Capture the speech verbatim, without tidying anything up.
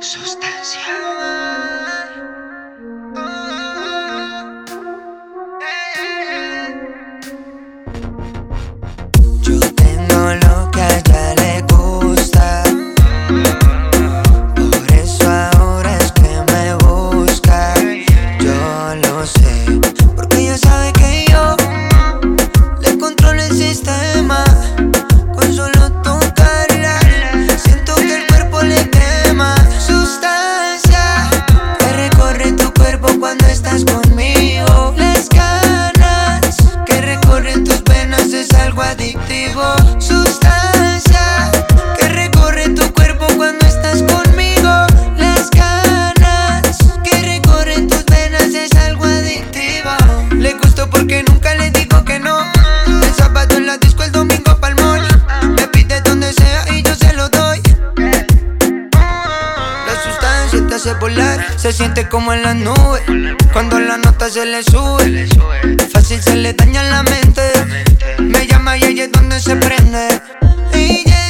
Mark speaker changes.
Speaker 1: Sustancia. Yo tengo lo que a ella le gusta, por eso ahora es que me busca. Yo lo sé, porque ella sabe que yo le controlo el sistema. Con solo tocarla, siento que el cuerpo le quema. Sustancia que recorre tu cuerpo cuando estás conmigo. Las ganas que recorren tus venas es algo adictivo. Sustancia que recorre tu cuerpo cuando estás conmigo. Las ganas que recorren tus venas es algo adictivo. Le gustó porque nunca le digo que no. El sábado en la disco, el domingo pa'l mall. Me pide donde sea y yo se lo doy. La sustancia te hace volar, se siente como en las nubes. Cuando la nota se le sube, fácil se le daña la mente. Me llama y ahí es donde se prende. Y